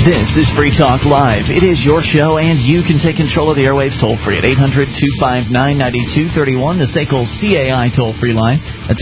This is Free Talk Live. It is your show, and you can take control of the airwaves toll-free at 800-259-9231, the SACL CAI toll-free line. That's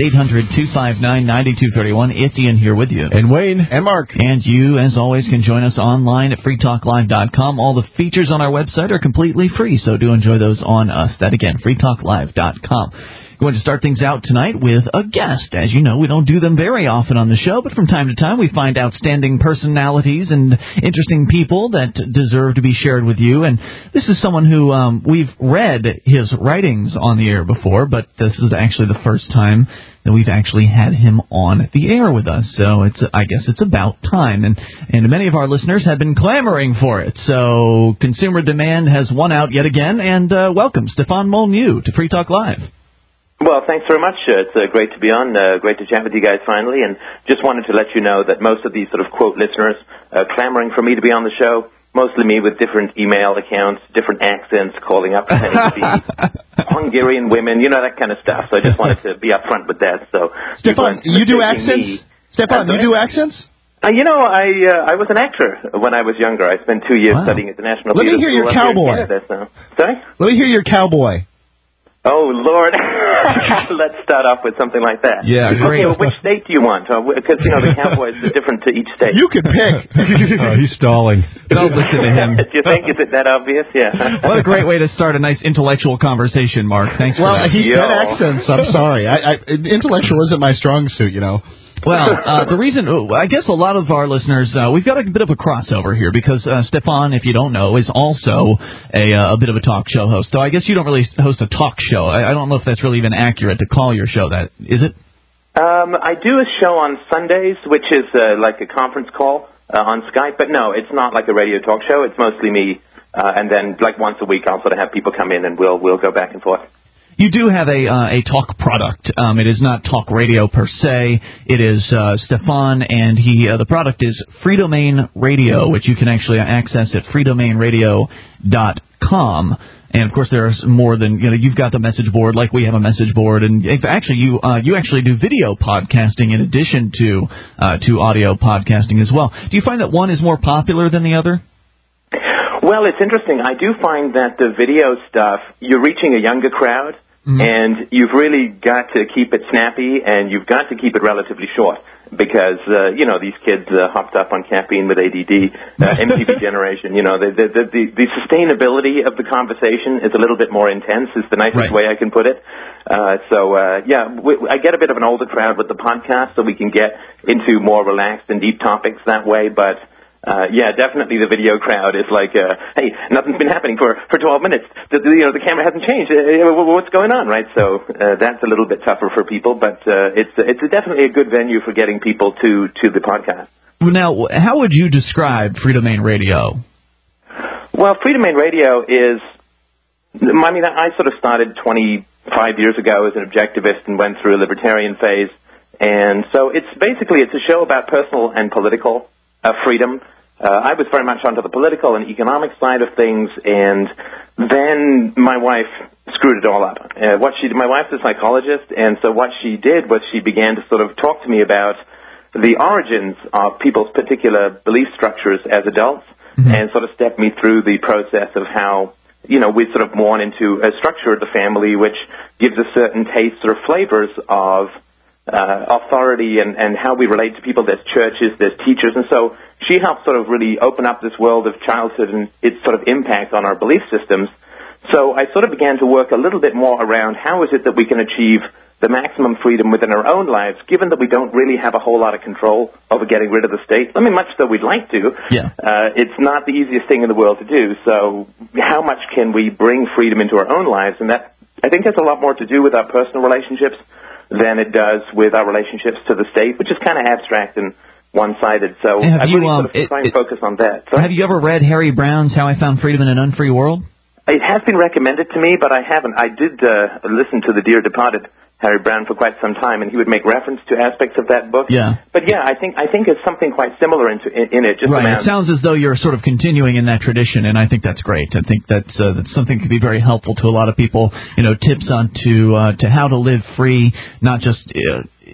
800-259-9231. It's Ian here with you. And Wayne. And Mark. And you, as always, can join us online at freetalklive.com. All the features on our website are completely free, so do enjoy those on us. That, again, freetalklive.com. Going to start things out tonight with a guest. As you know, we don't do them very often on the show, but from time to time we find outstanding personalities and interesting people that deserve to be shared with you. And this is someone who we've read his writings on the air before, but this is actually the first time that we've actually had him on the air with us. So I guess it's about time. And many of our listeners have been clamoring for it. So consumer demand has won out yet again. And welcome, Stefan Molyneux, to Free Talk Live. Well, thanks very much. It's great to be on, great to chat with you guys finally, and just wanted to let you know that most of these sort of quote listeners clamoring for me to be on the show, mostly me with different email accounts, different accents, calling up pretending to be Hungarian women, you know, that kind of stuff. So I just wanted to be upfront with that. So, Stefan, you do accents? Stefan, you do accents? You know, I was an actor when I was younger. I spent 2 years studying at the National Theatre Let me hear your cowboy. Sorry? Let me hear your cowboy. Oh, Lord. Let's start off with something like that. Yeah, great. Okay, well, which state do you want? Because, you know, the Cowboys are different to each state. You can pick. Oh, he's stalling. Don't listen to him. Do you think? Is it that obvious? Yeah. What a great way to start a nice intellectual conversation, Mark. Thanks for that. Well, he said accents. I'm sorry. Intellectual isn't my strong suit, you know. Well, the reason, I guess a lot of our listeners, we've got a bit of a crossover here because Stefan, if you don't know, is also a bit of a talk show host. So I guess you don't really host a talk show. I don't know if that's really even accurate to call your show that, is it? I do a show on Sundays, which is like a conference call on Skype. But no, it's not like a radio talk show. It's mostly me. And then like once a week I'll sort of have people come in and we'll go back and forth. You do have a talk product. It is not talk radio per se. It is Stefan, and the product is Freedomain Radio, which you can actually access at freedomainradio.com. And of course, there's more than you've got the message board, like we have a message board, and actually you actually do video podcasting in addition to audio podcasting as well. Do you find that one is more popular than the other? Well, it's interesting. I do find that the video stuff, you're reaching a younger crowd, and you've really got to keep it snappy, and you've got to keep it relatively short, because, these kids hopped up on caffeine with ADD, MTV generation, the sustainability of the conversation is a little bit more intense, is the nicest way I can put it. I get a bit of an older crowd with the podcast, so we can get into more relaxed and deep topics that way, but definitely the video crowd is like, hey, nothing's been happening for 12 minutes. The camera hasn't changed. What's going on, right? So that's a little bit tougher for people, but it's definitely a good venue for getting people to the podcast. Now, how would you describe Freedomain Radio? Well, Freedomain Radio is, I sort of started 25 years ago as an objectivist and went through a libertarian phase, and so it's a show about personal and political freedom. I was very much onto the political and economic side of things, and then my wife screwed it all up. My wife's a psychologist, and so what she did was she began to sort of talk to me about the origins of people's particular belief structures as adults, and sort of step me through the process of how, we sort of born into a structure of the family which gives us certain tastes or flavors of authority and how we relate to people. There's churches, there's teachers, and so she helped sort of really open up this world of childhood and its sort of impact on our belief systems. So I sort of began to work a little bit more around how is it that we can achieve the maximum freedom within our own lives, given that we don't really have a whole lot of control over getting rid of the state. Much though we'd like to. Yeah. It's not the easiest thing in the world to do. So how much can we bring freedom into our own lives? And that, I think, has a lot more to do with our personal relationships than it does with our relationships to the state, which is kind of abstract and one-sided. So I really sort of try and focus on that. Sorry? Have you ever read Harry Brown's How I Found Freedom in an Unfree World? It has been recommended to me, but I haven't. I did listen to the dear departed Harry Brown for quite some time, and he would make reference to aspects of that book. Yeah. But yeah, I think it's something quite similar in it. Just right. It sounds as though you're sort of continuing in that tradition, and I think that's great. I think that's something that could be very helpful to a lot of people. Tips on to how to live free, not just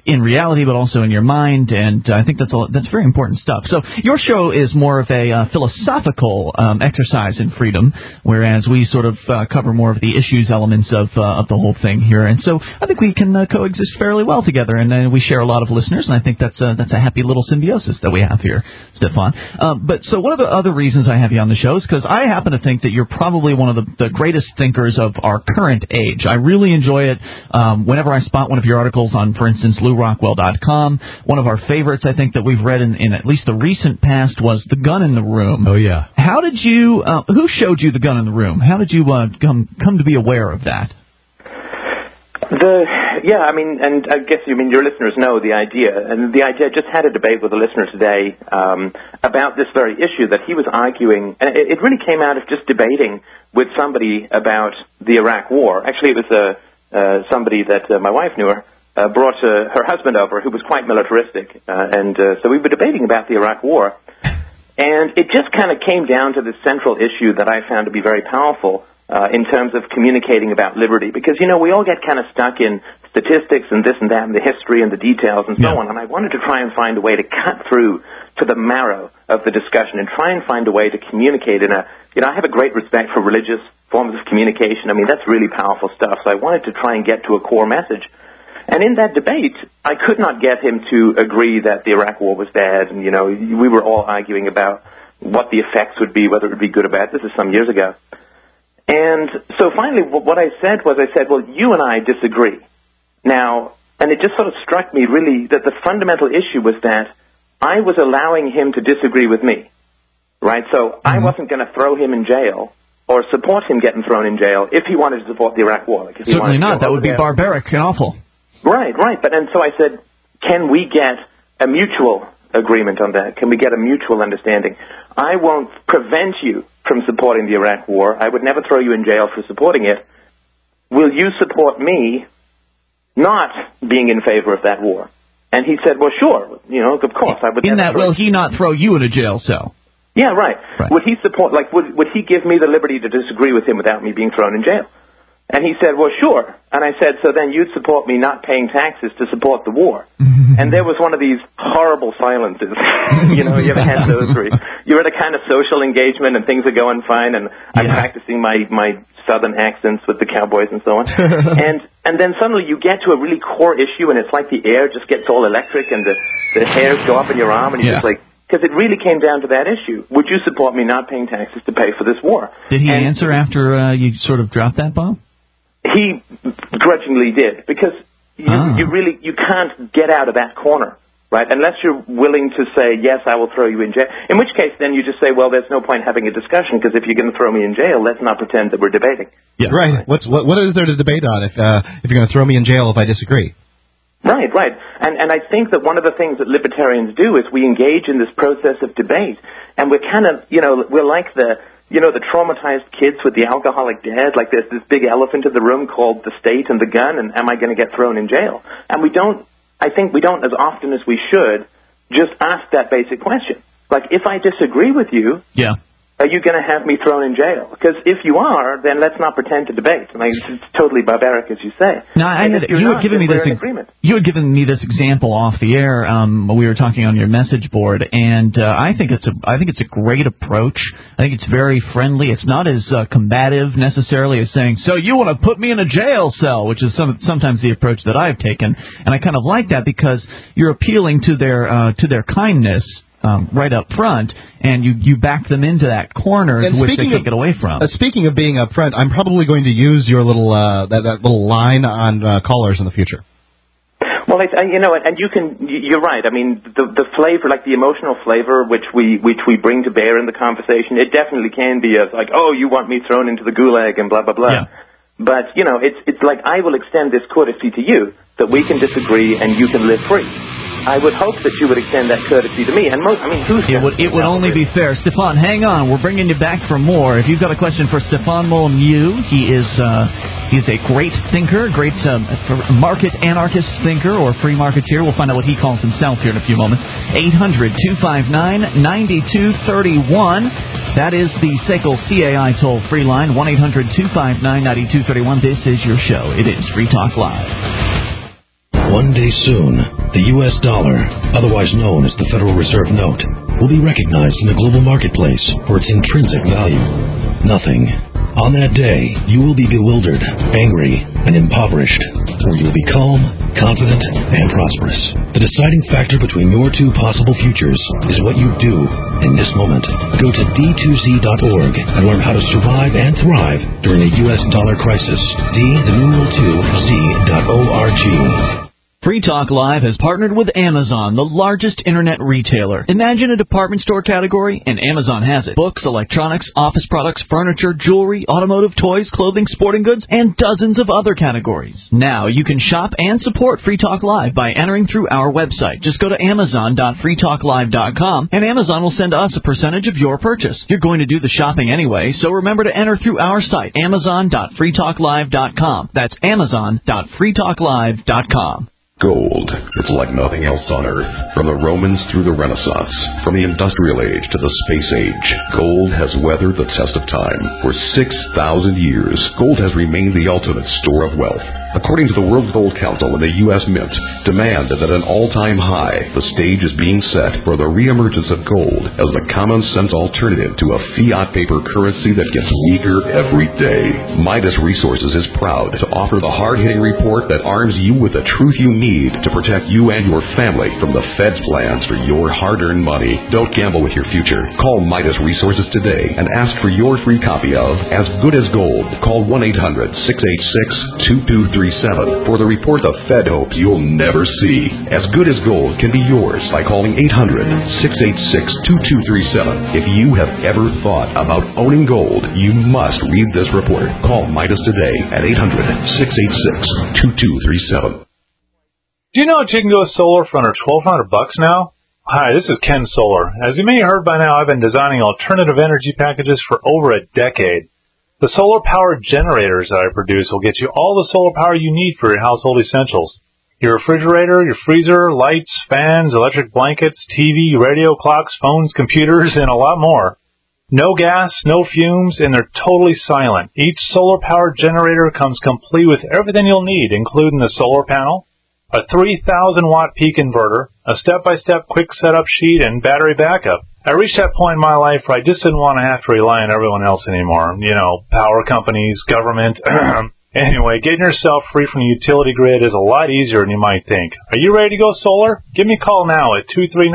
in reality, but also in your mind, and I think that's very important stuff. So your show is more of a philosophical exercise in freedom, whereas we sort of cover more of the issues elements of the whole thing here. And so I think we can coexist fairly well together, and we share a lot of listeners, and I think that's a happy little symbiosis that we have here, Stefan. But so one of the other reasons I have you on the show is because I happen to think that you're probably one of the greatest thinkers of our current age. I really enjoy it whenever I spot one of your articles on, for instance, LouRockwell.com. One of our favorites, I think, that we've read in at least the recent past was The Gun in the Room. Oh, yeah. How did you, who showed you The Gun in the Room? How did you come to be aware of that? I mean, and I guess your listeners know the idea. And the idea, I just had a debate with a listener today about this very issue that he was arguing. And it really came out of just debating with somebody about the Iraq War. Actually, it was somebody that my wife knew brought her husband over who was quite militaristic. So we were debating about the Iraq War. And it just kind of came down to this central issue that I found to be very powerful in terms of communicating about liberty. Because, we all get kind of stuck in statistics and this and that and the history and the details and so on. And I wanted to try and find a way to cut through to the marrow of the discussion and try and find a way to communicate in a, I have a great respect for religious forms of communication. I mean, that's really powerful stuff. So I wanted to try and get to a core message. And in that debate, I could not get him to agree that the Iraq War was bad. And, we were all arguing about what the effects would be, whether it would be good or bad. This is some years ago. And so finally, what I said, well, you and I disagree. Now, and it just sort of struck me really that the fundamental issue was that I was allowing him to disagree with me, right? So I wasn't going to throw him in jail or support him getting thrown in jail if he wanted to support the Iraq War. Like if Certainly not. That would be barbaric and awful. Right. And so I said, can we get a mutual agreement on that? Can we get a mutual understanding? I won't prevent you from supporting the Iraq War. I would never throw you in jail for supporting it. Will you support me not being in favor of that war? And he said, well, sure. Of course. I would. In that, will he not throw you in a jail cell? Yeah, right. Would he support, would he give me the liberty to disagree with him without me being thrown in jail? And he said, well, sure. And I said, so then you'd support me not paying taxes to support the war. And there was one of these horrible silences. You ever had those where you're at a kind of social engagement and things are going fine and I'm practicing my southern accents with the cowboys and so on. and then suddenly you get to a really core issue and it's like the air just gets all electric and the hairs go up in your arm and you're just like, because it really came down to that issue. Would you support me not paying taxes to pay for this war? Did he answer after you sort of dropped that bomb? He grudgingly did, because you can't get out of that corner, right? Unless you're willing to say, yes, I will throw you in jail. In which case, then you just say, well, there's no point having a discussion, because if you're going to throw me in jail, let's not pretend that we're debating. Yeah, right. What is there to debate on if you're going to throw me in jail if I disagree? Right. And I think that one of the things that libertarians do is we engage in this process of debate, and we're kind of, we're like the traumatized kids with the alcoholic dad, like there's this big elephant in the room called the state and the gun, and am I going to get thrown in jail? And I think we don't as often as we should just ask that basic question. Like, if I disagree with you, are you going to have me thrown in jail? Because if you are, then let's not pretend to debate. I mean, it's totally barbaric, as you say. Now, you had given me this example off the air. We were talking on your message board, and I think it's a great approach. I think it's very friendly. It's not as combative necessarily as saying, "So you want to put me in a jail cell," which is sometimes the approach that I've taken, and I kind of like that because you're appealing to their kindness. Right up front, and you back them into that corner which they can't get away from. Speaking of being up front, I'm probably going to use your little that little line on callers in the future. Well, and you're right. I mean, the flavor, like the emotional flavor which we bring to bear in the conversation, it definitely can be like, oh, you want me thrown into the gulag and blah, blah, blah. Yeah. But, it's like I will extend this courtesy to you that we can disagree and you can live free. I would hope that you would extend that courtesy to me. And it would only be fair. Stefan, hang on. We're bringing you back for more. If you've got a question for Stefan Molyneux, he is a great thinker, great market anarchist thinker or free marketeer. We'll find out what he calls himself here in a few moments. 800-259-9231. That is the SACL CAI toll-free line, 1-800-259-9231. This is your show. It is Free Talk Live. One day soon, the U.S. dollar, otherwise known as the Federal Reserve Note, will be recognized in the global marketplace for its intrinsic value. Nothing. On that day, you will be bewildered, angry, and impoverished, or you will be calm, confident, and prosperous. The deciding factor between your two possible futures is what you do in this moment. Go to d2z.org and learn how to survive and thrive during a U.S. dollar crisis. D2z.org. Free Talk Live has partnered with Amazon, the largest internet retailer. Imagine a department store category, and Amazon has it. Books, electronics, office products, furniture, jewelry, automotive, toys, clothing, sporting goods, and dozens of other categories. Now you can shop and support Free Talk Live by entering through our website. Just go to amazon.freetalklive.com, and Amazon will send us a percentage of your purchase. You're going to do the shopping anyway, so remember to enter through our site, amazon.freetalklive.com. That's amazon.freetalklive.com. Gold. It's like nothing else on Earth. From the Romans through the Renaissance, from the Industrial Age to the Space Age, gold has weathered the test of time. For 6,000 years, gold has remained the ultimate store of wealth. According to the World Gold Council and the U.S. Mint, demand is at an all-time high. The stage is being set for the reemergence of gold as the common-sense alternative to a fiat paper currency that gets weaker every day. Midas Resources is proud to offer the hard-hitting report that arms you with the truth you need to protect you and your family from the Fed's plans for your hard-earned money. Don't gamble with your future. Call Midas Resources today and ask for your free copy of As Good as Gold. Call 1-800-686-2237 for the report the Fed hopes you'll never see. As Good as Gold can be yours by calling 800-686-2237. If you have ever thought about owning gold, you must read this report. Call Midas today at 800-686-2237. Do you know that you can go solar for under $1,200 now? Hi, this is Ken Solar. As you may have heard by now, I've been designing alternative energy packages for over a decade. The solar-powered generators that I produce will get you all the solar power you need for your household essentials. Your refrigerator, your freezer, lights, fans, electric blankets, TV, radio, clocks, phones, computers, and a lot more. No gas, no fumes, and they're totally silent. Each solar-powered generator comes complete with everything you'll need, including the solar panel, a 3,000-watt peak inverter, a step-by-step quick setup sheet, and battery backup. I reached that point in my life where I just didn't want to have to rely on everyone else anymore. You know, power companies, government. Anyway, getting yourself free from the utility grid is a lot easier than you might think. Are you ready to go solar? Give me a call now at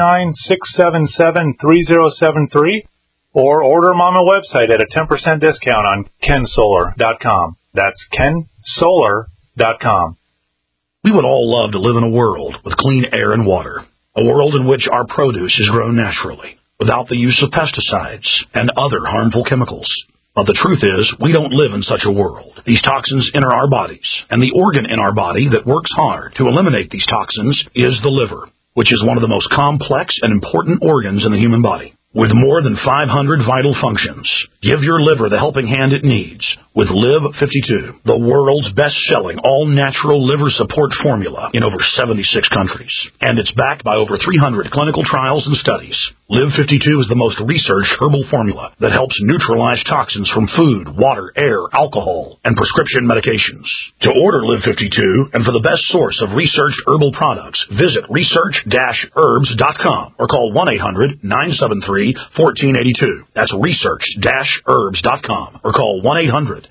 239-677-3073 or order them on my website at a 10% discount on kensolar.com. That's kensolar.com. We would all love to live in a world with clean air and water, a world in which our produce is grown naturally, without the use of pesticides and other harmful chemicals. But the truth is, we don't live in such a world. These toxins enter our bodies, and the organ in our body that works hard to eliminate these toxins is the liver, which is one of the most complex and important organs in the human body. With more than 500 vital functions, give your liver the helping hand it needs with Live 52, the world's best-selling all-natural liver support formula in over 76 countries. And it's backed by over 300 clinical trials and studies. Live 52 is the most researched herbal formula that helps neutralize toxins from food, water, air, alcohol, and prescription medications. To order Live 52 and for the best source of researched herbal products, visit research-herbs.com or call 1-800-973-1482. That's research-herbs.com or call 1-800-973-1482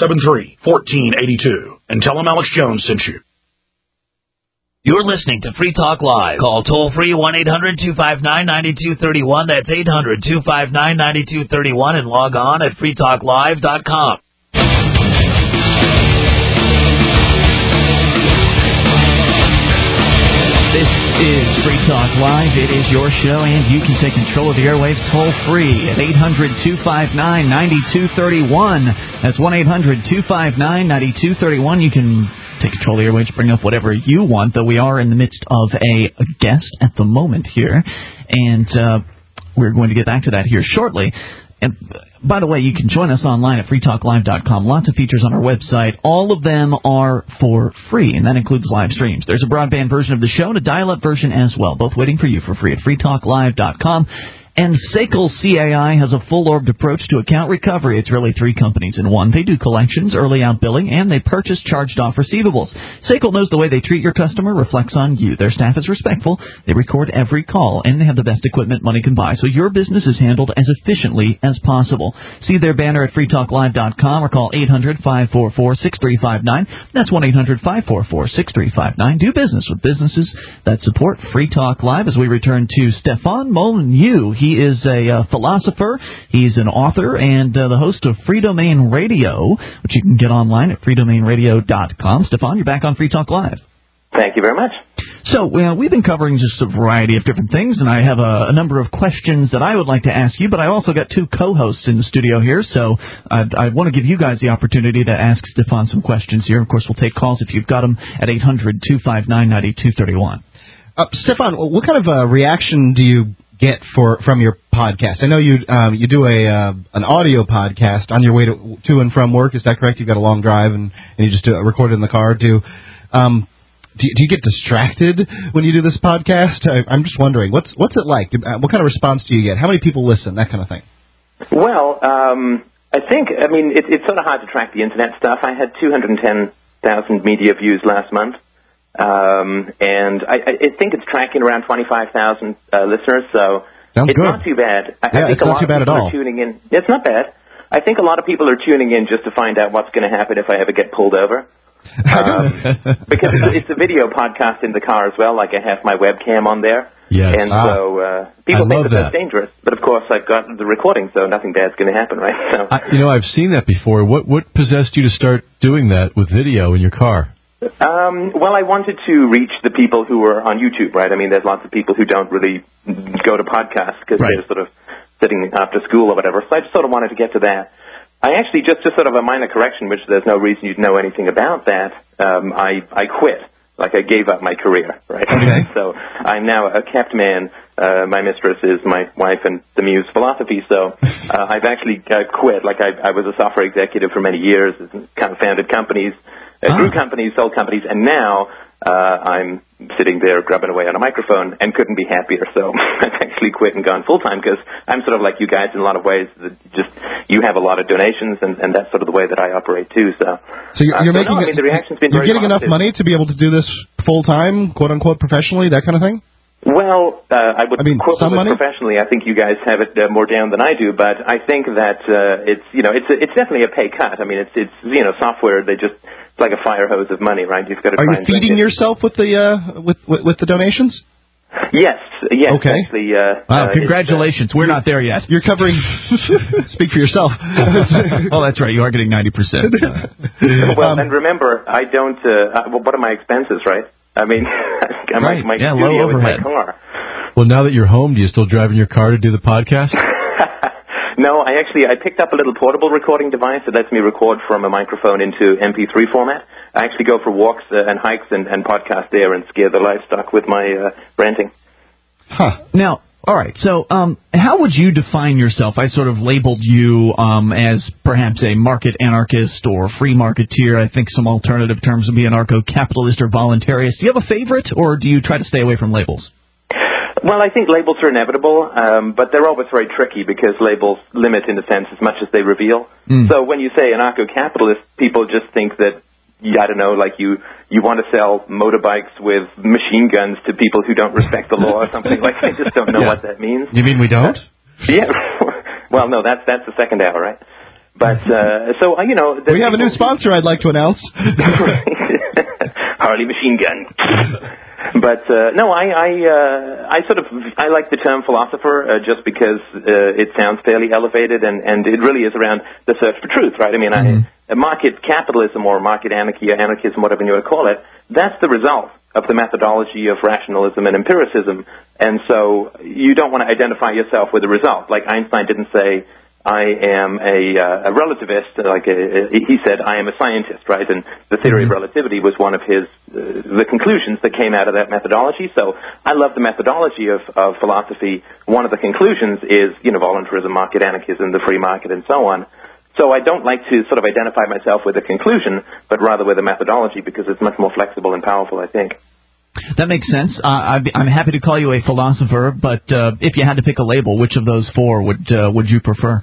and tell them Alex Jones sent you. You're listening to Free Talk Live. Call toll-free 1-800-259-9231. That's 800-259-9231 and log on at freetalklive.com. This is Free Talk Live. It is your show, and you can take control of the airwaves toll-free at 800-259-9231. That's 1-800-259-9231. You can take control of the airwaves, bring up whatever you want, though we are in the midst of a guest at the moment here, and we're going to get back to that here shortly. And by the way, you can join us online at freetalklive.com. Lots of features on our website. All of them are for free, and that includes live streams. There's a broadband version of the show and a dial-up version as well, both waiting for you for free at freetalklive.com. And SACL CAI has a full-orbed approach to account recovery. It's really three companies in one. They do collections, early out billing, and they purchase charged-off receivables. SACL knows the way they treat your customer reflects on you. Their staff is respectful. They record every call, and they have the best equipment money can buy, so your business is handled as efficiently as possible. See their banner at freetalklive.com or call 800-544-6359. That's 1-800-544-6359. Do business with businesses that support Free Talk Live. As we return to Stefan Molyneux. He is a philosopher, he's an author, and the host of Freedomain Radio, which you can get online at freedomainradio.com. Stefan, you're back on Free Talk Live. Thank you very much. So we've been covering just a variety of different things, and I have a number of questions that I would like to ask you, but I also got two co-hosts in the studio here, so I want to give you guys the opportunity to ask Stefan some questions here. Of course, we'll take calls if you've got them at 800-259-9231. Stefan, what kind of reaction do you get from your podcast? I know you do an audio podcast on your way to and from work. Is that correct? You've got a long drive and you just record it in the car. Do you get distracted when you do this podcast? I'm just wondering, what's it like? What kind of response do you get? How many people listen? That kind of thing. Well, it's sort of hard to track the internet stuff. I had 210,000 media views last month. And I think it's tracking around 25,000 listeners, so Sounds it's good. Not too bad. I think it's a not lot too bad of people at all. are tuning in. It's not bad. I think a lot of people are tuning in just to find out what's going to happen if I ever get pulled over. Because it's a video podcast in the car as well, like I have my webcam on there. Yes. And so people think that's dangerous. But, of course, I've got the recording, so nothing bad's going to happen, right? So, I've seen that before. What possessed you to start doing that with video in your car? Well, I wanted to reach the people who are on YouTube, right? I mean, there's lots of people who don't really go to podcasts because they're sort of sitting after school or whatever. So I just sort of wanted to get to that. I actually, just sort of a minor correction, which there's no reason you'd know anything about that, I quit. Like, I gave up my career, right? Okay. So I'm now a kept man. My mistress is my wife and the Muse philosophy. So I've actually quit. Like, I was a software executive for many years, kind of founded companies, grew companies, sold companies, and now I'm sitting there grubbing away on a microphone and couldn't be happier. So I've actually quit and gone full-time because I'm sort of like you guys in a lot of ways. You have a lot of donations, and that's sort of the way that I operate, too. So you're making the reaction's been you're very getting positive. enough money to be able to do this full-time, quote-unquote, professionally, that kind of thing? Well, I would quote some this money? professionally. I think you guys have it more down than I do, but I think that it's definitely a pay cut. I mean, it's software. It's like a fire hose of money, right? You've got to. Are you feeding yourself with the with the donations? Yes. Okay. Actually, wow, congratulations. We're not there yet. You're covering. Speak for yourself. Oh, that's right. You are getting 90%. Well, and remember, I don't. What are my expenses, right? I mean, my low studio is overhead. my car. Well, now that you're home, do you still drive in your car to do the podcast? No, I picked up a little portable recording device that lets me record from a microphone into MP3 format. I actually go for walks and hikes and podcast there and scare the livestock with my ranting. Huh. Now, all right, so how would you define yourself? I sort of labeled you as perhaps a market anarchist or free marketeer. I think some alternative terms would be anarcho-capitalist or voluntarist. Do you have a favorite, or do you try to stay away from labels? Well, I think labels are inevitable, but they're always very tricky because labels limit, in a sense, as much as they reveal. So when you say anarcho-capitalist, people just think that, I don't know, like you want to sell motorbikes with machine guns to people who don't respect the law or something. Like, I just don't know what that means. You mean we don't? Yeah. Well, no, that's the second hour, right? But, we have a new sponsor I'd like to announce. Harley Machine Gun. But no, I like the term philosopher just because it sounds fairly elevated, and it really is around the search for truth, right? I mean, market capitalism or market anarchy or anarchism, whatever you want to call it, that's the result of the methodology of rationalism and empiricism, and so you don't want to identify yourself with the result. Like Einstein didn't say, I am a relativist, he said, I am a scientist, right? And the theory of relativity was one of the conclusions that came out of that methodology. So I love the methodology of philosophy. One of the conclusions is, voluntarism, market anarchism, the free market, and so on. So I don't like to sort of identify myself with a conclusion, but rather with a methodology because it's much more flexible and powerful, I think. That makes sense. I'm happy to call you a philosopher, but if you had to pick a label, which of those four would you prefer?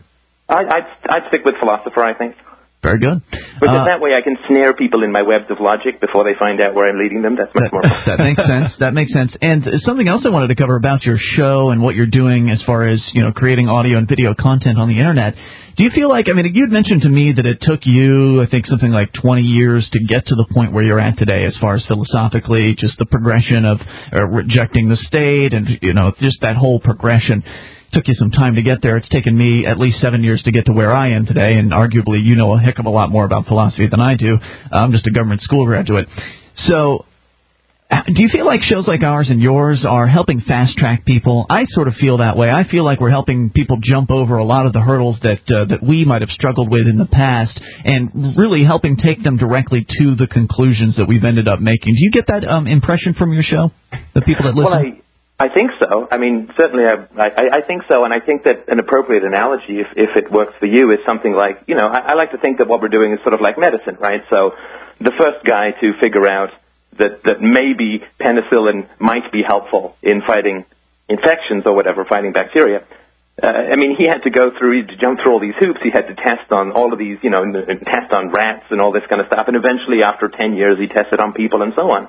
I'd stick with philosopher, I think. Very good. Because that way I can snare people in my webs of logic before they find out where I'm leading them. That's much more fun. That makes sense. That makes sense. And something else I wanted to cover about your show and what you're doing as far as, creating audio and video content on the Internet. Do you feel like, you'd mentioned to me that it took you, I think, something like 20 years to get to the point where you're at today as far as philosophically, just the progression of rejecting the state and, just that whole progression. Took you some time to get there. It's taken me at least 7 years to get to where I am today, and arguably you know a heck of a lot more about philosophy than I do. I'm just a government school graduate. So do you feel like shows like ours and yours are helping fast-track people? I sort of feel that way. I feel like we're helping people jump over a lot of the hurdles that we might have struggled with in the past and really helping take them directly to the conclusions that we've ended up making. Do you get that impression from your show, the people that listen? Well, I think so. Certainly I think so, and I think that an appropriate analogy, if it works for you, is something like, I like to think that what we're doing is sort of like medicine, right? So the first guy to figure out that maybe penicillin might be helpful in fighting infections or whatever, fighting bacteria, he had to jump through all these hoops. He had to test on all of these, test on rats and all this kind of stuff, and eventually after 10 years he tested on people and so on.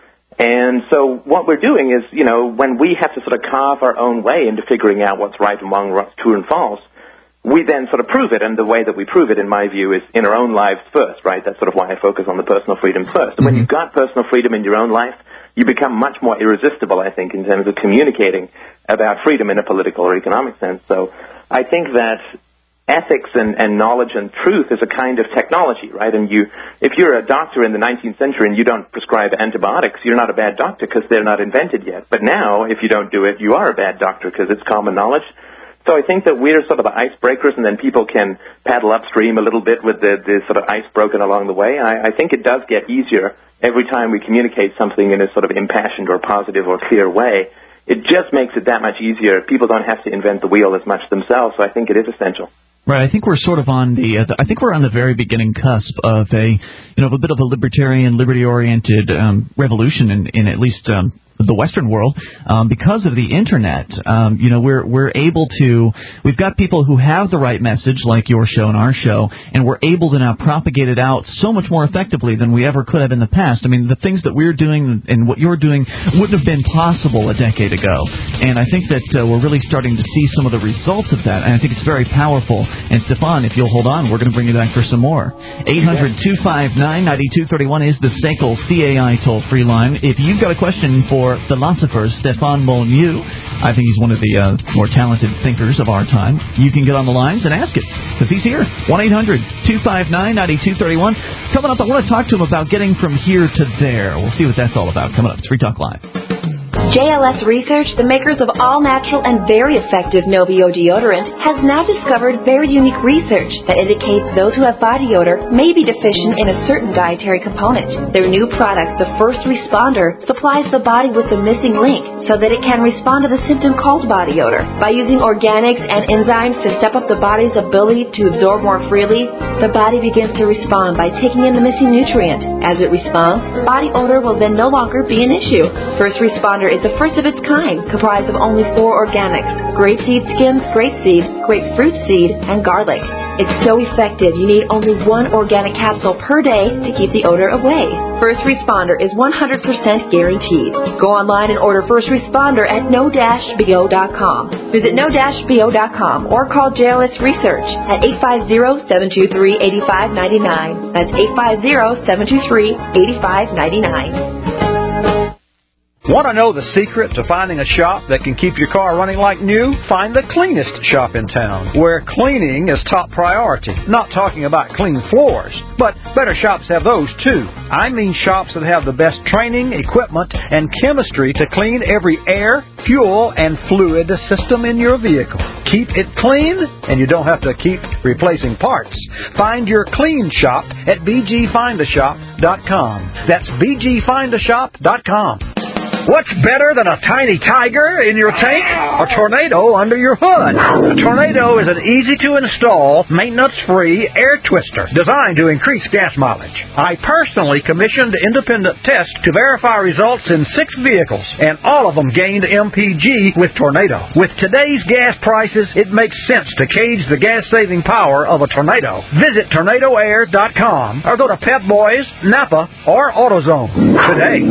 And so what we're doing is, when we have to sort of carve our own way into figuring out what's right and wrong, what's true and false, we then sort of prove it, and the way that we prove it, in my view, is in our own lives first, right? That's sort of why I focus on the personal freedom first. And when you've got personal freedom in your own life, you become much more irresistible, I think, in terms of communicating about freedom in a political or economic sense. So I think that ethics and knowledge and truth is a kind of technology, right? And if you're a doctor in the 19th century and you don't prescribe antibiotics, you're not a bad doctor because they're not invented yet. But now, if you don't do it, you are a bad doctor because it's common knowledge. So I think that we're sort of the icebreakers, and then people can paddle upstream a little bit with the sort of ice broken along the way. I think it does get easier every time we communicate something in a sort of impassioned or positive or clear way. It just makes it that much easier. People don't have to invent the wheel as much themselves, so I think it is essential. Right, I think we're sort of on I think we're on the very beginning cusp of a bit of a libertarian, liberty-oriented revolution in at least the Western world, because of the Internet. We're able to, we've got people who have the right message, like your show and our show, and we're able to now propagate it out so much more effectively than we ever could have in the past. The things that we're doing and what you're doing wouldn't have been possible a decade ago. And I think that we're really starting to see some of the results of that, and I think it's very powerful. And Stefan, if you'll hold on, we're going to bring you back for some more. 800-259-9231 is the SACL CAI toll-free line. If you've got a question for philosopher Stefan Molyneux, I think he's one of the more talented thinkers of our time, you can get on the lines and ask it, because he's here. 1-800-259-9231. Coming up, I want to talk to him about getting from here to there. We'll see what that's all about. Coming up, it's Free Talk Live. JLS Research, the makers of all-natural and very effective Novio deodorant, has now discovered very unique research that indicates those who have body odor may be deficient in a certain dietary component. Their new product, the First Responder, supplies the body with the missing link so that it can respond to the symptom called body odor. By using organics and enzymes to step up the body's ability to absorb more freely, the body begins to respond by taking in the missing nutrient. As it responds, body odor will then no longer be an issue. First Responder is the first of its kind, comprised of only 4 organics: grapeseed skins, grapeseed, grapefruit seed, and garlic. It's so effective, you need only 1 organic capsule per day to keep the odor away. First Responder is 100% guaranteed. Go online and order First Responder at no-bo.com. Visit no-bo.com or call JLS Research at 850-723-8599. That's 850-723-8599. Want to know the secret to finding a shop that can keep your car running like new? Find the cleanest shop in town, where cleaning is top priority. Not talking about clean floors, but better shops have those too. I mean shops that have the best training, equipment, and chemistry to clean every air, fuel, and fluid system in your vehicle. Keep it clean, and you don't have to keep replacing parts. Find your clean shop at bgfindashop.com. That's bgfindashop.com. What's better than a tiny tiger in your tank? A Tornado under your hood. A Tornado is an easy-to-install, maintenance-free air twister designed to increase gas mileage. I personally commissioned independent tests to verify results in 6 vehicles, and all of them gained MPG with Tornado. With today's gas prices, it makes sense to gauge the gas-saving power of a Tornado. Visit TornadoAir.com or go to Pep Boys, Napa, or AutoZone today.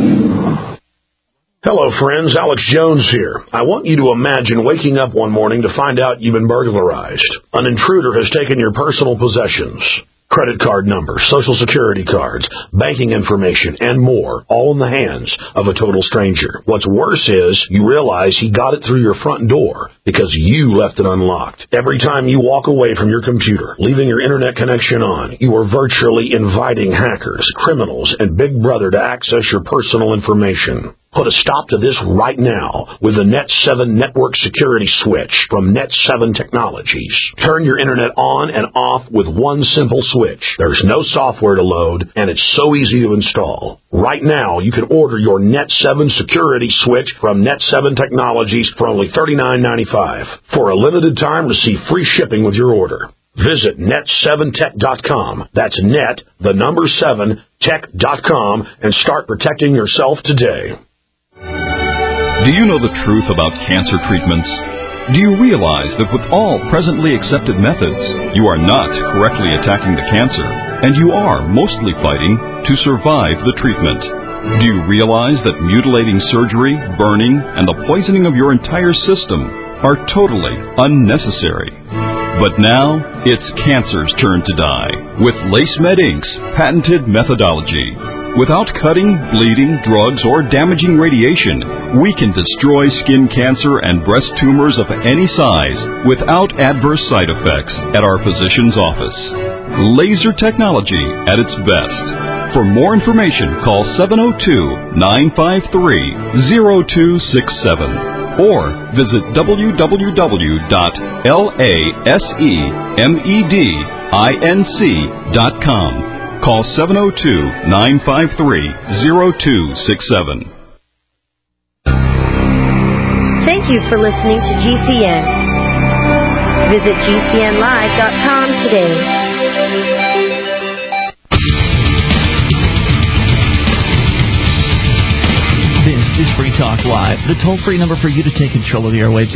Hello, friends. Alex Jones here. I want you to imagine waking up one morning to find out you've been burglarized. An intruder has taken your personal possessions. Credit card numbers, social security cards, banking information, and more, all in the hands of a total stranger. What's worse is you realize he got it through your front door because you left it unlocked. Every time you walk away from your computer, leaving your internet connection on, you are virtually inviting hackers, criminals, and Big Brother to access your personal information. Put a stop to this right now with the Net7 Network Security Switch from Net7 Technologies. Turn your internet on and off with one simple switch. There's no software to load, and it's so easy to install. Right now, you can order your Net7 Security Switch from Net7 Technologies for only $39.95. For a limited time, receive free shipping with your order. Visit net7tech.com. That's net, the number 7, tech.com, and start protecting yourself today. Do you know the truth about cancer treatments? Do you realize that with all presently accepted methods, you are not correctly attacking the cancer, and you are mostly fighting to survive the treatment? Do you realize that mutilating surgery, burning, and the poisoning of your entire system are totally unnecessary? But now, it's cancer's turn to die with LaceMed Inc.'s patented methodology. Without cutting, bleeding, drugs, or damaging radiation, we can destroy skin cancer and breast tumors of any size without adverse side effects at our physician's office. Laser technology at its best. For more information, call 702-953-0267 or visit www.lasemedinc.com. Call 702-953-0267. Thank you for listening to GCN. Visit GCNlive.com today. This is Free Talk Live. The toll-free number for you to take control of the airwaves,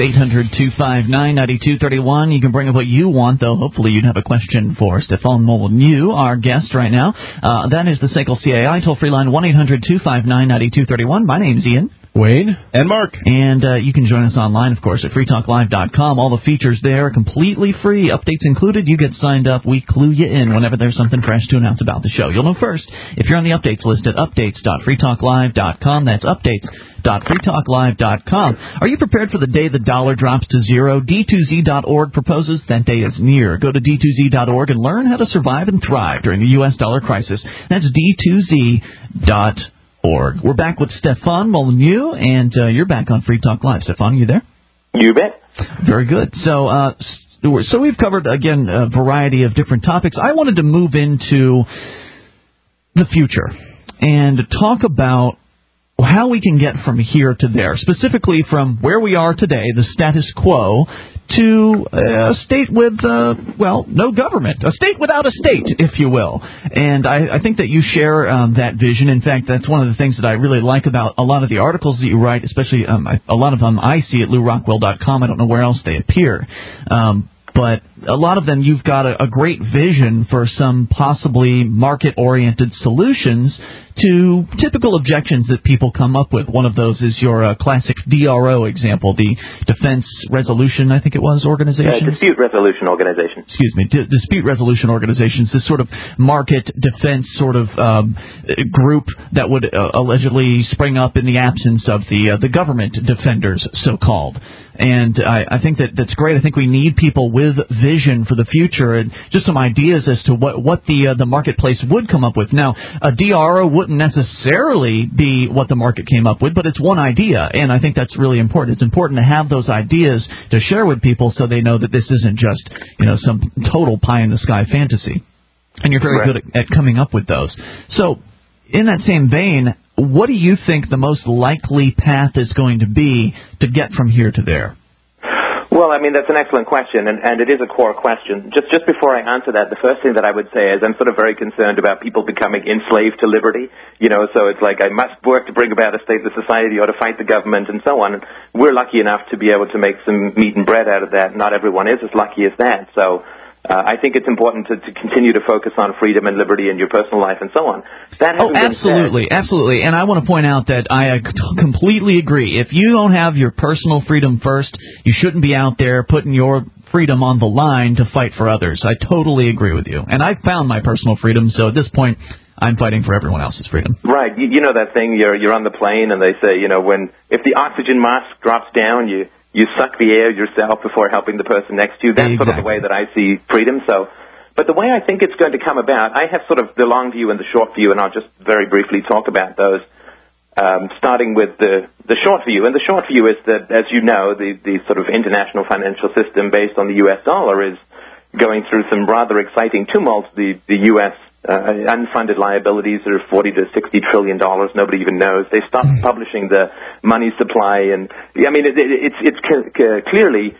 800-259-9231. You can bring up what you want, though hopefully you'd have a question for Stefan Molyneux, our guest right now. That is the SACL CAI toll-free line, 1-800-259-9231. My name's Ian. Wayne. And Mark. And you can join us online, of course, at freetalklive.com. All the features there are completely free. Updates included. You get signed up. We clue you in whenever there's something fresh to announce about the show. You'll know first if you're on the updates list at updates.freetalklive.com. That's updates.freetalklive.com. Are you prepared for the day the dollar drops to zero? D2Z.org proposes that day is near. Go to D2Z.org and learn how to survive and thrive during the U.S. dollar crisis. That's D2Z.org. We're back with Stefan Molyneux, and you're back on Free Talk Live. Stefan, you there? You bet. Very good. So we've covered, again, a variety of different topics. I wanted to move into the future and talk about how we can get from here to there, specifically from where we are today, the status quo, to a state with, no government, a state without a state, if you will. And I think that you share that vision. In fact, that's one of the things that I really like about a lot of the articles that you write, especially a lot of them I see at LouRockwell.com. I don't know where else they appear. But a lot of them, you've got a great vision for some possibly market-oriented solutions to typical objections that people come up with. One of those is your classic DRO example, the Defense Resolution, I think it was, organization? Dispute Resolution Organization. Excuse me, Dispute Resolution Organizations, this sort of market defense sort of group that would allegedly spring up in the absence of the government defenders, so-called. And I think that's great. I think we need people with vision for the future and just some ideas as to what the marketplace would come up with. Now, a DRO wouldn't necessarily be what the market came up with, but it's one idea, and I think that's really important. It's important to have those ideas to share with people so they know that this isn't just, some total pie-in-the-sky fantasy. And you're very good at coming up with those. So, in that same vein, what do you think the most likely path is going to be to get from here to there? Well, I mean, that's an excellent question, and it is a core question. Just before I answer that, the first thing that I would say is I'm sort of very concerned about people becoming enslaved to liberty. So it's like I must work to bring about a stateless society or to fight the government and so on. We're lucky enough to be able to make some meat and bread out of that. Not everyone is as lucky as that. So I think it's important to continue to focus on freedom and liberty in your personal life and so on. Absolutely. And I want to point out that I completely agree. If you don't have your personal freedom first, you shouldn't be out there putting your freedom on the line to fight for others. I totally agree with you. And I've found my personal freedom, so at this point, I'm fighting for everyone else's freedom. Right. You know that thing, you're on the plane and they say, if the oxygen mask drops down, you suck the air yourself before helping the person next to you. That's sort of the way that I see freedom. But the way I think it's going to come about, I have sort of the long view and the short view, and I'll just very briefly talk about those, starting with the short view. And the short view is that, as you know, the sort of international financial system based on the U.S. dollar is going through some rather exciting tumults. The U.S. Unfunded liabilities are $40 to $60 trillion. Nobody even knows. They stopped publishing the money supply, and I mean, it's clearly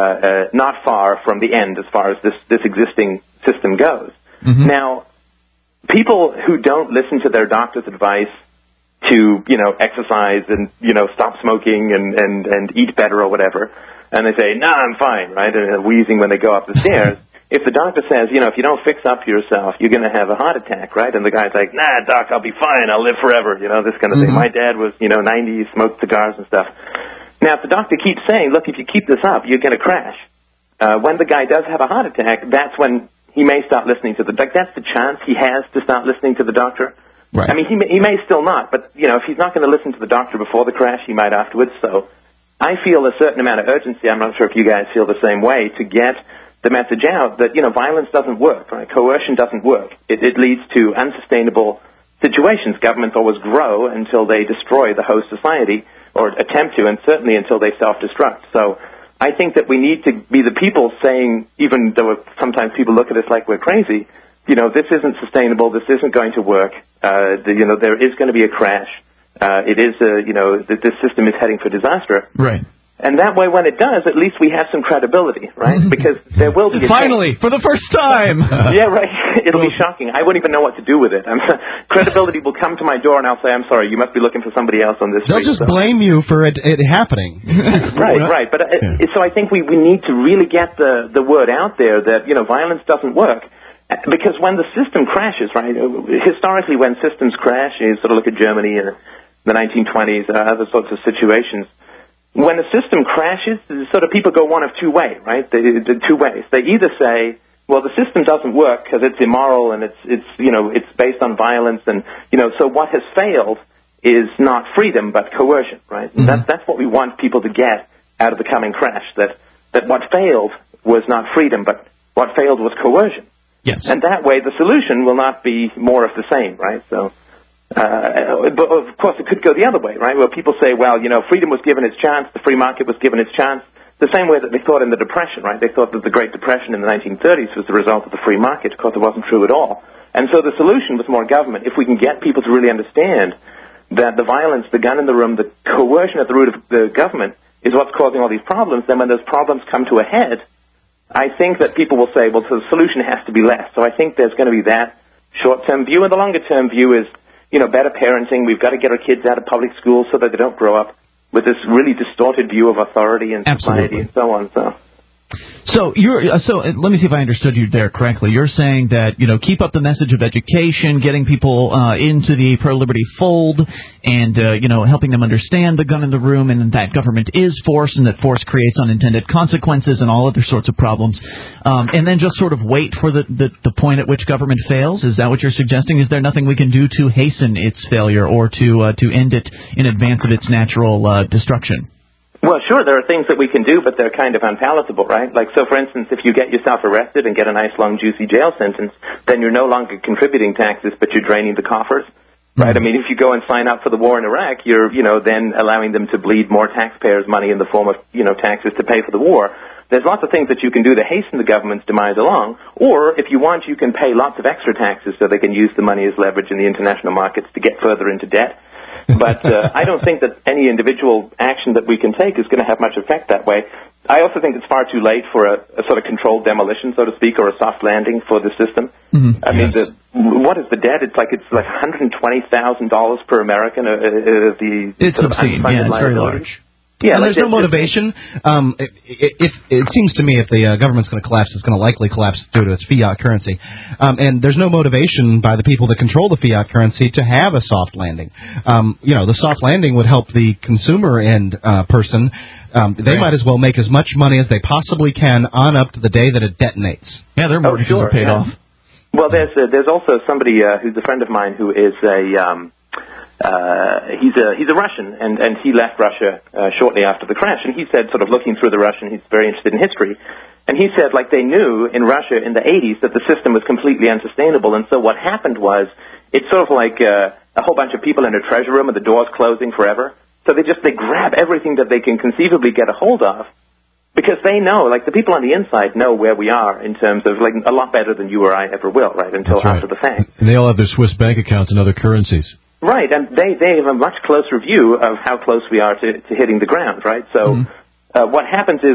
not far from the end as far as this existing system goes. Mm-hmm. Now, people who don't listen to their doctor's advice to exercise and stop smoking and eat better or whatever, and they say, "Nah, I'm fine," right, and wheezing when they go up the stairs. If the doctor says, if you don't fix up yourself, you're going to have a heart attack, right? And the guy's like, "Nah, doc, I'll be fine. I'll live forever," this kind of thing. My dad was, 90, he smoked cigars and stuff. Now, if the doctor keeps saying, "Look, if you keep this up, you're going to crash," when the guy does have a heart attack, that's when he may start listening to that's the chance he has to start listening to the doctor. Right. I mean, he may still not, but, if he's not going to listen to the doctor before the crash, he might afterwards. So I feel a certain amount of urgency, I'm not sure if you guys feel the same way, to get the message out that, violence doesn't work, right? Coercion doesn't work. It leads to unsustainable situations. Governments always grow until they destroy the host society, or attempt to, and certainly until they self-destruct. So I think that we need to be the people saying, even though sometimes people look at us like we're crazy, this isn't sustainable, this isn't going to work, there is going to be a crash, this system is heading for disaster. Right. And that way, when it does, at least we have some credibility, right? Because there will be finally, for the first time. Yeah, right. It'll be shocking. I wouldn't even know what to do with it. Credibility will come to my door, and I'll say, "I'm sorry, you must be looking for somebody else on this street." They'll just blame you for it happening. Right. But so I think we need to really get the word out there that violence doesn't work. Because when the system crashes, right? Historically, when systems crash, you sort of look at Germany in the 1920s, other sorts of situations. When a system crashes, sort of people go one of two ways, right? Two ways. They either say, well, the system doesn't work because it's immoral and it's based on violence, and so what has failed is not freedom but coercion, right? Mm-hmm. That's what we want people to get out of the coming crash. That what failed was not freedom, but what failed was coercion. Yes. And that way, the solution will not be more of the same, right? So. But of course, it could go the other way, right? Where people say, well, freedom was given its chance, the free market was given its chance, the same way that they thought in the Depression, right? They thought that the Great Depression in the 1930s was the result of the free market. Of course, it wasn't true at all. And so the solution was more government. If we can get people to really understand that the violence, the gun in the room, the coercion at the root of the government is what's causing all these problems, then when those problems come to a head, I think that people will say, well, so the solution has to be less. So I think there's going to be that short-term view, and the longer-term view is better parenting. We've got to get our kids out of public schools so that they don't grow up with this really distorted view of authority and society and so on. So let me see if I understood you there correctly. You're saying that, keep up the message of education, getting people into the pro-liberty fold, and, helping them understand the gun in the room, and that government is force, and that force creates unintended consequences and all other sorts of problems. And then just sort of wait for the point at which government fails? Is that what you're suggesting? Is there nothing we can do to hasten its failure or to end it in advance of its natural destruction? Well, sure, there are things that we can do, but they're kind of unpalatable, right? Like, so for instance, if you get yourself arrested and get a nice, long, juicy jail sentence, then you're no longer contributing taxes, but you're draining the coffers, right? I mean, if you go and sign up for the war in Iraq, you're, then allowing them to bleed more taxpayers' money in the form of, taxes to pay for the war. There's lots of things that you can do to hasten the government's demise along, or if you want, you can pay lots of extra taxes so they can use the money as leverage in the international markets to get further into debt. But I don't think that any individual action that we can take is going to have much effect that way. I also think it's far too late for a sort of controlled demolition, so to speak, or a soft landing for the system. Mm-hmm. I mean, what is the debt? It's like $120,000 per American. It's obscene. Yeah, it's very large. Yeah, and there's no motivation. It seems to me if the government's going to collapse, it's going to likely collapse due to its fiat currency. And there's no motivation by the people that control the fiat currency to have a soft landing. The soft landing would help the consumer end person. They might as well make as much money as they possibly can on up to the day that it detates. Yeah, their mortgages are paid off. Well, there's also somebody who's a friend of mine who is he's a Russian, and he left Russia shortly after the crash. And he said, sort of looking through the Russian, he's very interested in history, and he said, like, they knew in Russia in the 80s that the system was completely unsustainable, and so what happened was, it's sort of like a whole bunch of people in a treasure room and the doors closing forever. So they grab everything that they can conceivably get a hold of, because they know, like, the people on the inside know where we are in terms of, like, a lot better than you or I ever will, right, until after the fact. And they all have their Swiss bank accounts and other currencies. Right, and they have a much closer view of how close we are to hitting the ground, right? So what happens is,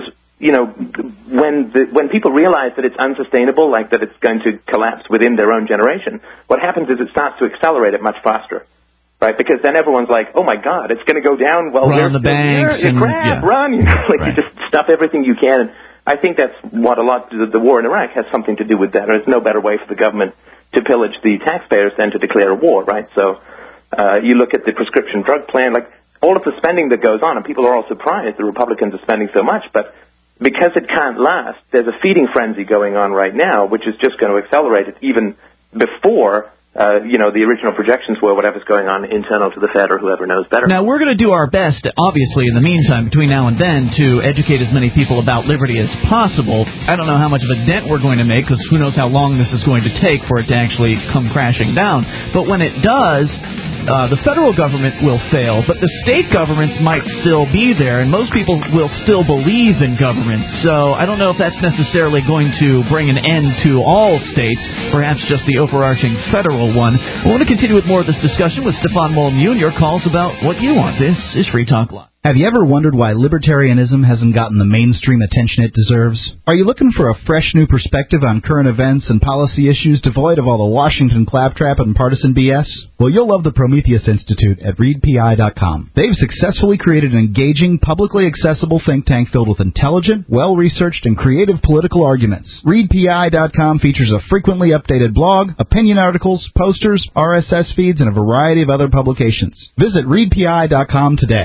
when people realize that it's unsustainable, like that it's going to collapse within their own generation, what happens is it starts to accelerate it much faster, right? Because then everyone's like, oh my God, it's going to go down. Well, run the banks and run, you just stuff everything you can. And I think that's what the war in Iraq has something to do with that. There's no better way for the government to pillage the taxpayers than to declare a war, right? So you look at the prescription drug plan, like all of the spending that goes on, and people are all surprised the Republicans are spending so much, but because it can't last, there's a feeding frenzy going on right now, which is just going to accelerate it even before the original projections were whatever's going on internal to the Fed or whoever knows better. Now, we're going to do our best, obviously, in the meantime, between now and then, to educate as many people about liberty as possible. I don't know how much of a dent we're going to make, because who knows how long this is going to take for it to actually come crashing down. But when it does, the federal government will fail, but the state governments might still be there, and most people will still believe in government. So I don't know if that's necessarily going to bring an end to all states, perhaps just the overarching federal one. We want to continue with more of this discussion with Stefan Molyneux. Your calls about what you want. This is Free Talk Live. Have you ever wondered why libertarianism hasn't gotten the mainstream attention it deserves? Are you looking for a fresh new perspective on current events and policy issues devoid of all the Washington claptrap and partisan BS? Well, you'll love the Prometheus Institute at readpi.com. They've successfully created an engaging, publicly accessible think tank filled with intelligent, well-researched, and creative political arguments. Readpi.com features a frequently updated blog, opinion articles, posters, RSS feeds, and a variety of other publications. Visit readpi.com today.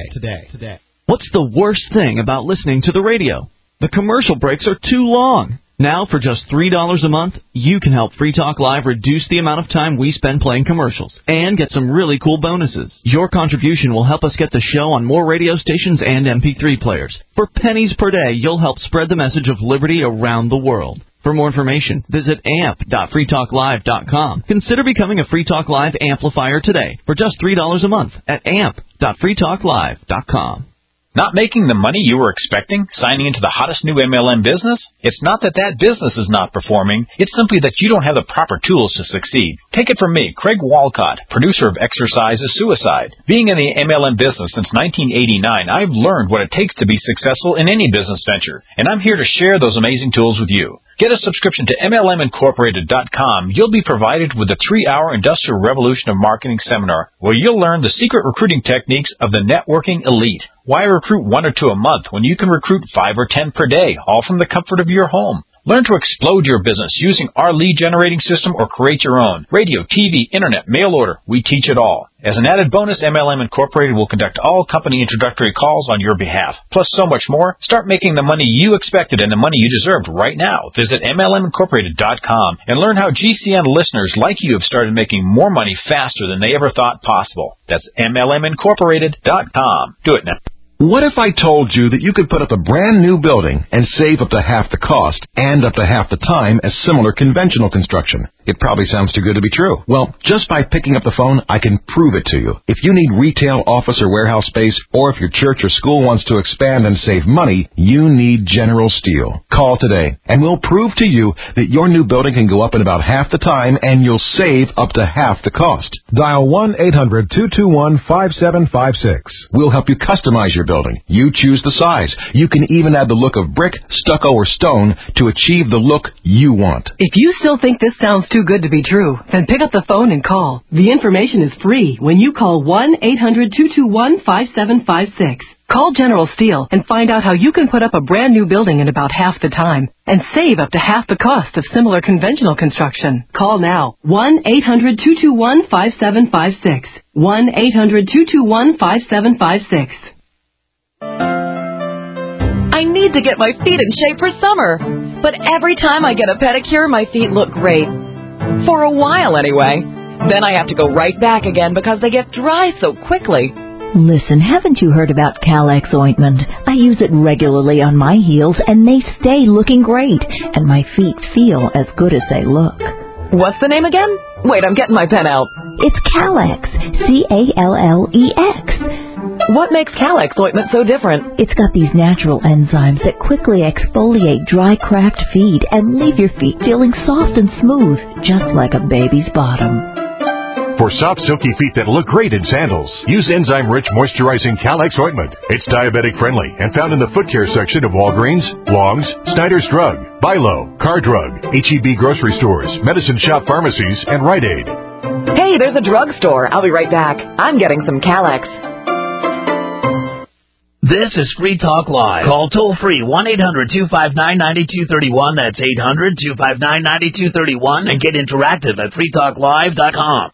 What's the worst thing about listening to the radio? The commercial breaks are too long. Now, for just $3 a month, you can help Free Talk Live reduce the amount of time we spend playing commercials and get some really cool bonuses. Your contribution will help us get the show on more radio stations and MP3 players. For pennies per day, you'll help spread the message of liberty around the world. For more information, visit amp.freetalklive.com. Consider becoming a Free Talk Live amplifier today for just $3 a month at amp.freetalklive.com. Not making the money you were expecting? Signing into the hottest new MLM business? It's not that business is not performing. It's simply that you don't have the proper tools to succeed. Take it from me, Craig Walcott, producer of Exercise is Suicide. Being in the MLM business since 1989, I've learned what it takes to be successful in any business venture, and I'm here to share those amazing tools with you. Get a subscription to MLMincorporated.com. You'll be provided with a 3-hour Industrial Revolution of Marketing seminar where you'll learn the secret recruiting techniques of the networking elite. Why recruit 1 or 2 a month when you can recruit 5 or 10 per day, all from the comfort of your home? Learn to explode your business using our lead generating system or create your own. Radio, TV, internet, mail order, we teach it all. As an added bonus, MLM Incorporated will conduct all company introductory calls on your behalf. Plus so much more. Start making the money you expected and the money you deserved right now. Visit MLMincorporated.com and learn how GCN listeners like you have started making more money faster than they ever thought possible. That's MLMincorporated.com. Do it now. What if I told you that you could put up a brand new building and save up to half the cost and up to half the time as similar conventional construction? It probably sounds too good to be true. Well, just by picking up the phone, I can prove it to you. If you need retail, office, or warehouse space, or if your church or school wants to expand and save money, you need General Steel. Call today, and we'll prove to you that your new building can go up in about half the time, and you'll save up to half the cost. Dial 1-800-221-5756. We'll help you customize your building. You choose the size. You can even add the look of brick, stucco, or stone to achieve the look you want. If you still think this sounds too good to be true, then pick up the phone and call. The information is free when you call 1-800-221-5756. Call General Steel and find out how you can put up a brand new building in about half the time and save up to half the cost of similar conventional construction. Call now. 1-800-221-5756. 1-800-221-5756. I need to get my feet in shape for summer, but every time I get a pedicure, my feet look great. For a while, anyway. Then I have to go right back again because they get dry so quickly. Listen, haven't you heard about Calex ointment? I use it regularly on my heels, and they stay looking great, and my feet feel as good as they look. What's the name again? Wait, I'm getting my pen out. It's Calex. C-A-L-L-E-X. What makes Calex ointment so different? It's got these natural enzymes that quickly exfoliate dry, cracked feet and leave your feet feeling soft and smooth, just like a baby's bottom. For soft, silky feet that look great in sandals, use enzyme-rich moisturizing Calex ointment. It's diabetic-friendly and found in the foot care section of Walgreens, Long's, Snyder's Drug, Bilo, Car Drug, H-E-B grocery stores, medicine shop pharmacies, and Rite Aid. Hey, there's a drugstore. I'll be right back. I'm getting some Calex. This is Free Talk Live. Call toll-free 1-800-259-9231. That's 800-259-9231. And get interactive at freetalklive.com.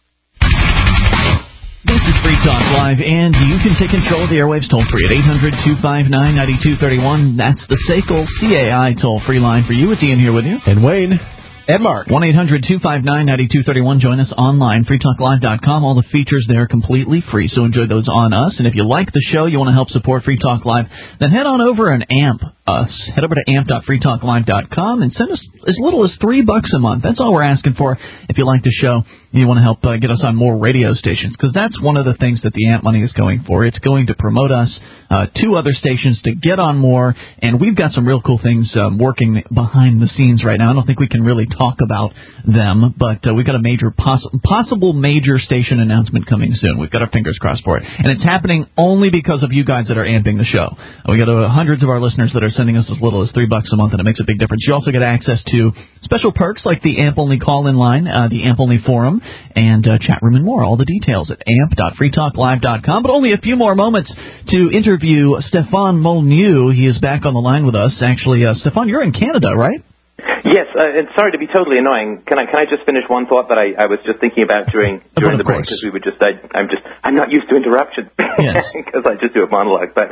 This is Free Talk Live, and you can take control of the airwaves toll-free at 800-259-9231. That's the SACL CAI toll-free line for you. It's Ian here with you. And Wayne. And Mark. 1-800-259-9231. Join us online, freetalklive.com. All the features there are completely free, so enjoy those on us. And if you like the show, you want to help support Free Talk Live, then head on over and amp us. Head over to amp.freetalklive.com and send us as little as $3 a month. That's all we're asking for. If you like the show, you want to help get us on more radio stations, because that's one of the things that the AMP money is going for. It's going to promote us to other stations to get on more, and we've got some real cool things working behind the scenes right now. I don't think we can really talk about them, but we've got a major possible major station announcement coming soon. We've got our fingers crossed for it, and it's happening only because of you guys that are amping the show. We got hundreds of our listeners that are sending us as little as $3 a month, and it makes a big difference. You also get access to special perks like the AMP-only call-in line, the AMP-only forum, and chat room and more. All the details at amp.freetalklive.com. But only a few more moments to interview Stefan Molyneux. He is back on the line with us. Actually, Stefan, you're in Canada, right? Yes, and sorry to be totally annoying. Can I just finish one thought that I was just thinking about during the break, because we were I'm not used to interruptions because I just do a monologue. But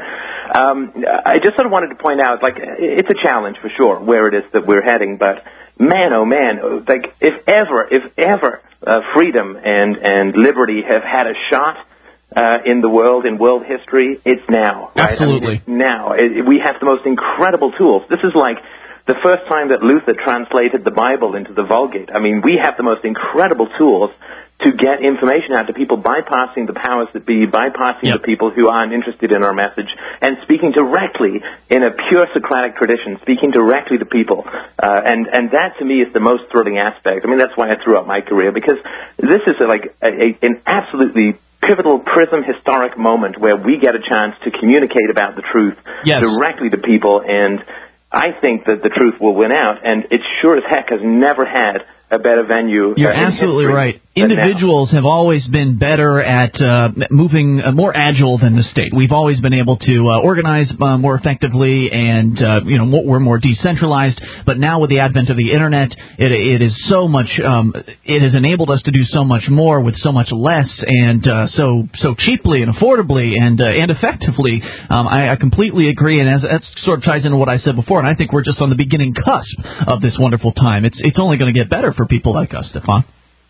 I just sort of wanted to point out, like, it's a challenge for sure where it is that we're heading. But man, oh man, like if ever freedom and liberty have had a shot in the world, in world history, it's now. Right? Absolutely. I mean, it's now. We have the most incredible tools. This is like the first time that Luther translated the Bible into the Vulgate. I mean, we have the most incredible tools to get information out to people, bypassing the powers that be, bypassing the people who aren't interested in our message, and speaking directly in a pure Socratic tradition, speaking directly to people. And that, to me, is the most thrilling aspect. I mean, that's why I threw out my career, because this is an absolutely pivotal prism historic moment where we get a chance to communicate about the truth directly to people, and I think that the truth will win out, and it sure as heck has never had a better venue. You're absolutely right. Individuals have always been better at moving more agile than the state. We've always been able to organize more effectively, and we're more decentralized. But now with the advent of the internet, it is so much. It has enabled us to do so much more with so much less, and so cheaply and affordably and effectively. I completely agree, and that sort of ties into what I said before. And I think we're just on the beginning cusp of this wonderful time. It's only going to get better for people like us, Stefan.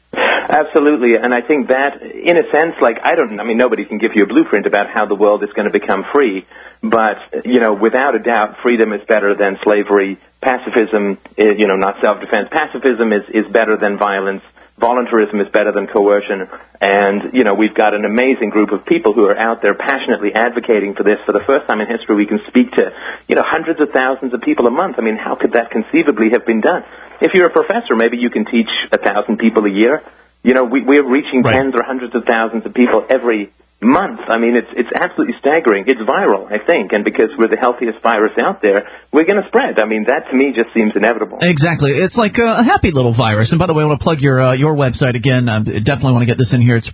Absolutely, and I think that, in a sense, nobody can give you a blueprint about how the world is going to become free, but, without a doubt, freedom is better than slavery. Pacifism, not self-defense. Pacifism is better than violence. Voluntarism is better than coercion, and, we've got an amazing group of people who are out there passionately advocating for this. For the first time in history, we can speak to, hundreds of thousands of people a month. I mean, how could that conceivably have been done? If you're a professor, maybe you can teach 1,000 people a year. We're reaching tens or hundreds of thousands of people every month. I mean, it's absolutely staggering. It's viral, I think, and because we're the healthiest virus out there, we're going to spread. I mean, that to me just seems inevitable. Exactly. It's like a happy little virus. And by the way, I want to plug your website again. I definitely want to get this in here. It's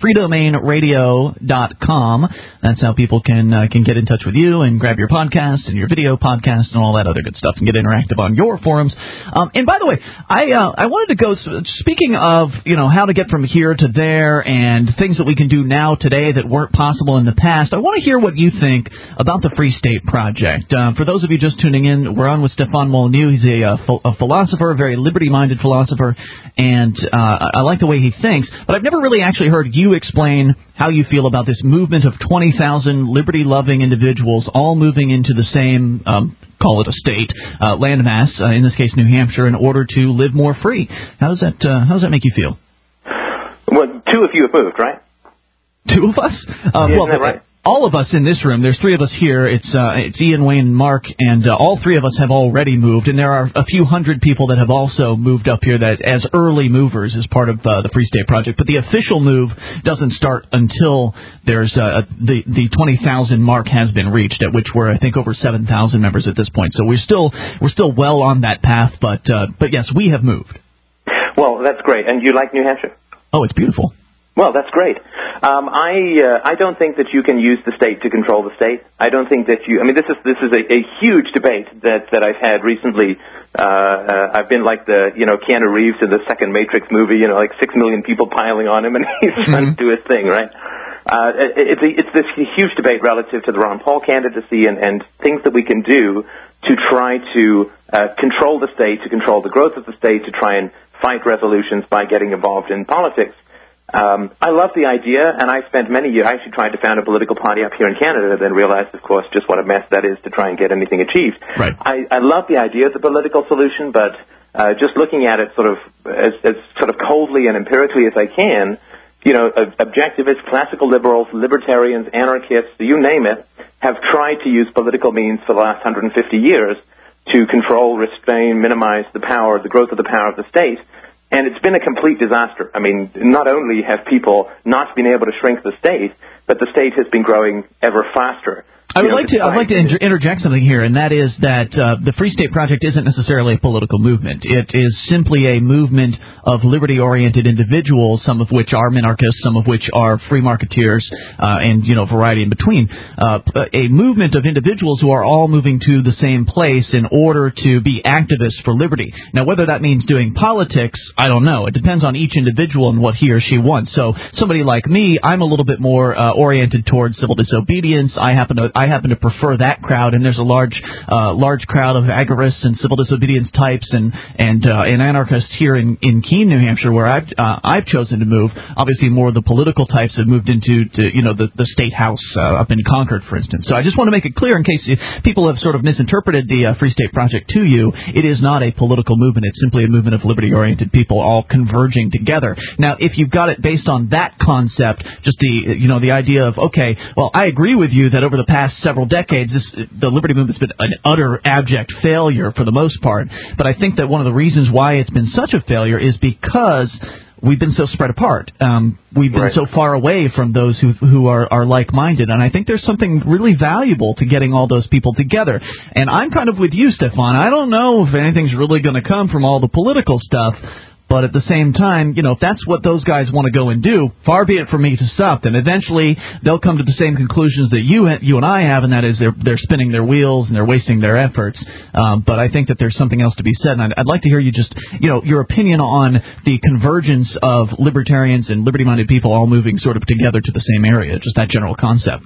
freedomainradio.com. That's how people can get in touch with you and grab your podcast and your video podcast and all that other good stuff and get interactive on your forums. And by the way, I wanted to go, speaking of, how to get from here to there and things that we can do now today that weren't possible in the past, I want to hear what you think about the Free State Project. For those of you just tuning in, we're on with Stefan Molyneux. He's a philosopher, a very liberty-minded philosopher, and I like the way he thinks, but I've never really actually heard you explain how you feel about this movement of 20,000 liberty-loving individuals all moving into the same, call it a state, landmass, in this case New Hampshire, in order to live more free. How does that make you feel? Well, two of you have moved, right? Two of us? Isn't that right? All of us in this room, there's three of us here. It's Ian, Wayne, and Mark, and all three of us have already moved. And there are a few hundred people that have also moved up here that as early movers as part of the Free State Project. But the official move doesn't start until there's the 20,000 mark has been reached, at which we're, I think, over 7,000 members at this point. So we're still well on that path. But yes, we have moved. Well, that's great. And you like New Hampshire? Oh, it's beautiful. Well, that's great. I don't think that you can use the state to control the state. I don't think that you. I mean, this is a huge debate that I've had recently. I've been like the Keanu Reeves in the second Matrix movie. Like 6 million people piling on him, and he's trying to do his thing, right? It's this huge debate relative to the Ron Paul candidacy and things that we can do to try to control the state, to control the growth of the state, to try and fight revolutions by getting involved in politics. I love the idea, and I spent many years. I actually tried to found a political party up here in Canada, then realized, of course, just what a mess that is to try and get anything achieved. Right. I love the idea of the political solution, but just looking at it sort of as sort of coldly and empirically as I can, objectivists, classical liberals, libertarians, anarchists, you name it, have tried to use political means for the last 150 years to control, restrain, minimize the growth of the power of the state. And it's been a complete disaster. I mean, not only have people not been able to shrink the state, but the state has been growing ever faster. I'd like to interject something here, and that is that the Free State Project isn't necessarily a political movement. It is simply a movement of liberty-oriented individuals, some of which are minarchists, some of which are free marketeers, and variety in between. A movement of individuals who are all moving to the same place in order to be activists for liberty. Now, whether that means doing politics, I don't know. It depends on each individual and what he or she wants. So somebody like me, I'm a little bit more oriented towards civil disobedience. I happen to prefer that crowd, and there's a large crowd of agorists and civil disobedience types and anarchists here in Keene, New Hampshire, where I've chosen to move. Obviously, more of the political types have moved into the state house up in Concord, for instance. So I just want to make it clear, in case people have sort of misinterpreted the Free State Project to you, it is not a political movement. It's simply a movement of liberty-oriented people all converging together. Now, if you've got it based on that concept, just the idea of, okay, well, I agree with you that over the past several decades, the liberty movement's been an utter abject failure for the most part. But I think that one of the reasons why it's been such a failure is because we've been so spread apart. We've been so far away from those who are like-minded. And I think there's something really valuable to getting all those people together. And I'm kind of with you, Stefan. I don't know if anything's really going to come from all the political stuff. But at the same time, if that's what those guys want to go and do, far be it from me to stop them. Eventually, they'll come to the same conclusions that you and I have, and that is they're spinning their wheels and they're wasting their efforts. But I think that there's something else to be said, and I'd like to hear you just, your opinion on the convergence of libertarians and liberty-minded people all moving sort of together to the same area, just that general concept.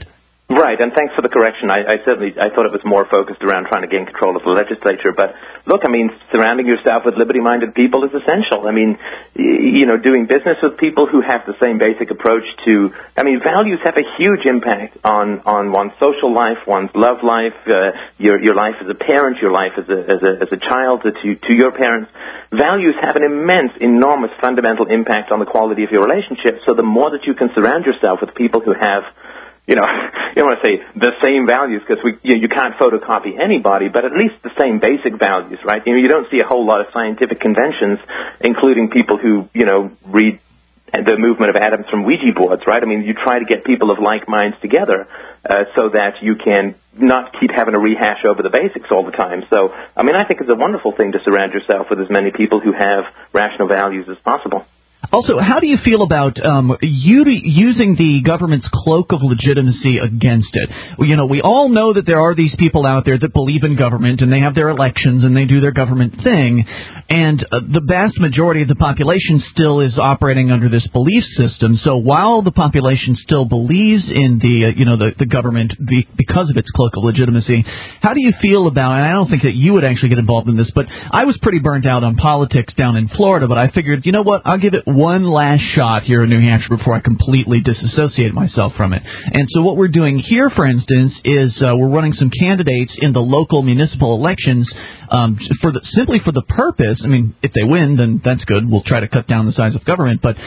Right, and thanks for the correction. I thought it was more focused around trying to gain control of the legislature. But look, I mean, surrounding yourself with liberty-minded people is essential. I mean, doing business with people who have the same basic approach to, values have a huge impact on one's social life, one's love life, your life as a parent, your life as a child to your parents. Values have an immense, enormous, fundamental impact on the quality of your relationship. So the more that you can surround yourself with people who have, you don't want to say the same values because you can't photocopy anybody, but at least the same basic values, right? You don't see a whole lot of scientific conventions, including people who, read the movement of atoms from Ouija boards, right? I mean, you try to get people of like minds together so that you can not keep having to rehash over the basics all the time. So, I think it's a wonderful thing to surround yourself with as many people who have rational values as possible. Also, how do you feel about using the government's cloak of legitimacy against it? We all know that there are these people out there that believe in government, and they have their elections, and they do their government thing, and the vast majority of the population still is operating under this belief system. So while the population still believes in the government because of its cloak of legitimacy, how do you feel about, and I don't think that you would actually get involved in this, but I was pretty burnt out on politics down in Florida, but I figured, you know what, I'll give it one last shot here in New Hampshire before I completely disassociate myself from it. And so what we're doing here, for instance, is we're running some candidates in the local municipal elections simply for the purpose. I mean, if they win, then that's good. We'll try to cut down the size of government. But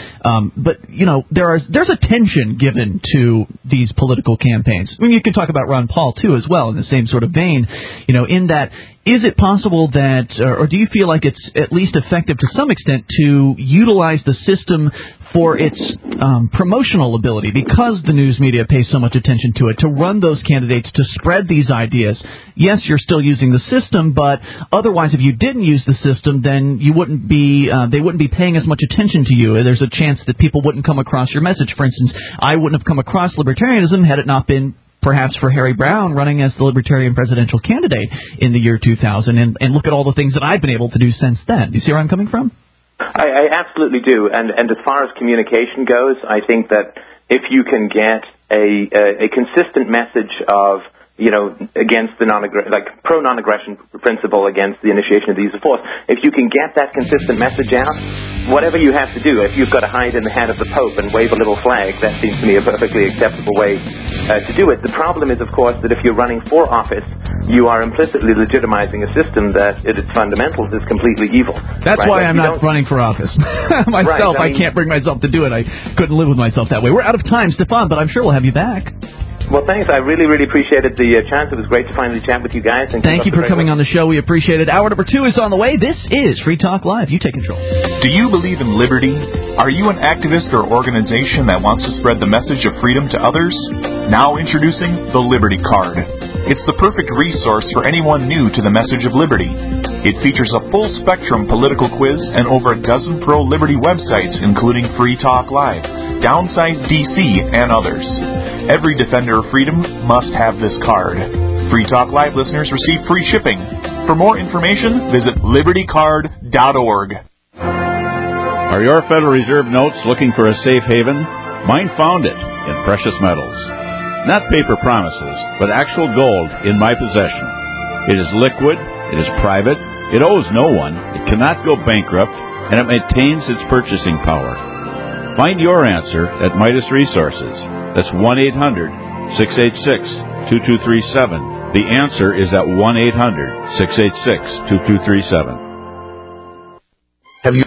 there's a tension given to these political campaigns. I mean, you can talk about Ron Paul, too, as well, in the same sort of vein, in that, is it possible that, or do you feel like it's at least effective to some extent to utilize the system for its promotional ability, because the news media pays so much attention to it, to run those candidates, to spread these ideas? Yes, you're still using the system, but otherwise, if you didn't use the system, then you wouldn't be they wouldn't be paying as much attention to you. There's a chance that people wouldn't come across your message. For instance, I wouldn't have come across libertarianism had it not been perhaps for Harry Browne running as the Libertarian presidential candidate in the year 2000, and look at all the things that I've been able to do since then. Do you see where I'm coming from? I absolutely do, and as far as communication goes, I think that if you can get a consistent message of, against the pro-non-aggression principle against the initiation of the use of force, if you can get that consistent message out, whatever you have to do, if you've got to hide in the hat of the Pope and wave a little flag, that seems to me a perfectly acceptable way to do it. The problem is, of course, that if you're running for office, you are implicitly legitimizing a system that, at its fundamentals, is completely evil. That's why I'm not running for office. Myself, I can't bring myself to do it. I couldn't live with myself that way. We're out of time, Stefan, but I'm sure we'll have you back. Well, thanks. I really, really appreciated the chance. It was great to finally chat with you guys. And thank you for coming on the show. We appreciate it. Hour number 2 is on the way. This is Free Talk Live. You take control. Do you believe in liberty? Are you an activist or organization that wants to spread the message of freedom to others? Now introducing the Liberty Card. It's the perfect resource for anyone new to the message of liberty. It features a full-spectrum political quiz and over a dozen pro-liberty websites, including Free Talk Live, Downsize DC, and others. Every defender of freedom must have this card. Free Talk Live listeners receive free shipping. For more information, visit libertycard.org. Are your Federal Reserve notes looking for a safe haven? Mine found it in precious metals. Not paper promises, but actual gold in my possession. It is liquid, it is private, it owes no one, it cannot go bankrupt, and it maintains its purchasing power. Find your answer at Midas Resources. That's 1-800-686-2237. The answer is at 1-800-686-2237.